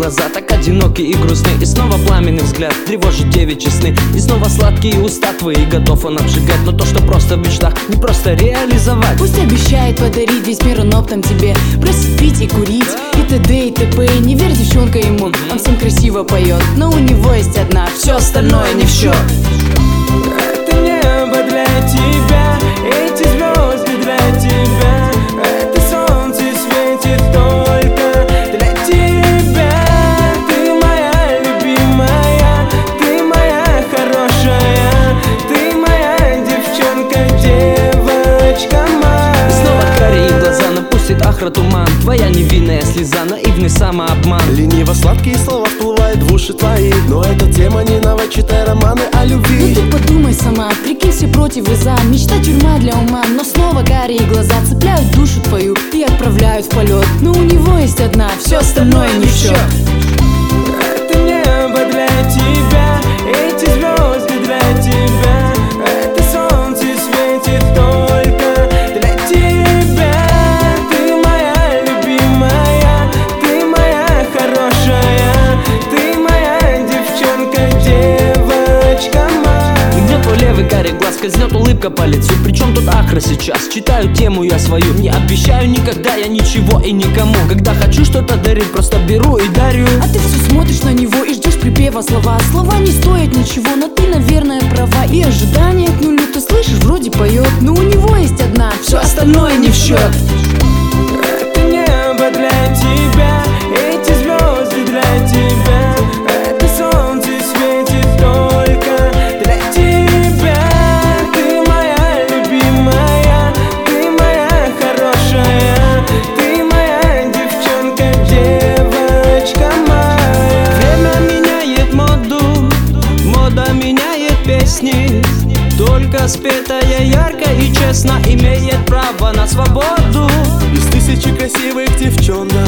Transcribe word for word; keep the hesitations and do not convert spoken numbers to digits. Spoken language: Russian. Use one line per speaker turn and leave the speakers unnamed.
глаза, так одинокие и грустные. И снова пламенный взгляд тревожит девичьи сны. И снова сладкие уста твои, готов он обжигать. Но то, что просто в мечтах, не просто реализовать.
Пусть обещает подарить весь мир, он оптом тебе бросит пить и курить, и т.д. и т.п. Не верь, девчонка, ему, он всем красиво поет. Но у него есть одна, все остальное не в счет.
Это небо для тебя, эти звезды для тебя, это солнце светит только для тебя. Ты моя любимая, ты моя хорошая, ты моя девчонка, девочка моя.
И снова карие глаза напустит ахра туман, твоя невинная слеза, наивный самообман.
Лениво сладкие слова вплывают в уши твои, но эта тема не нова, читай романы о любви.
Ну ты подумай сама, прикинь все против и за. Мечта тюрьма для ума, но снова карие глаза цепляют душу твою и отправляют в полет. Но у него есть одна, все остальное не в счет.
Это небо для тебя, эти звезды для тебя, это солнце светит только для тебя. Ты моя любимая, ты моя хорошая, ты моя девчонка, девочка моя.
Где твой левый карий глаз, скользнет улыбка по лицу? Причем тут ахра сейчас? Читаю тему я свою. Не обещаю никогда я ничего и никому. Когда хочу что-то дарить, просто беру и дарю.
А ты все смотришь на него и ждешь припева слова. Слова не стоят ничего, но ты, наверное, права. И ожидания к нулю, ты слышишь, вроде поет. Но у него есть одна, все остальное не в счет.
Это небо для тебя, эти звезды для тебя, это солнце светит только для тебя. Ты моя любимая, ты моя хорошая, ты моя девчонка, девочка моя.
Время меняет моду, мода меняет песни. Только спетая ярко и честно имеет право на свободу.
Из тысячи красивых девчонок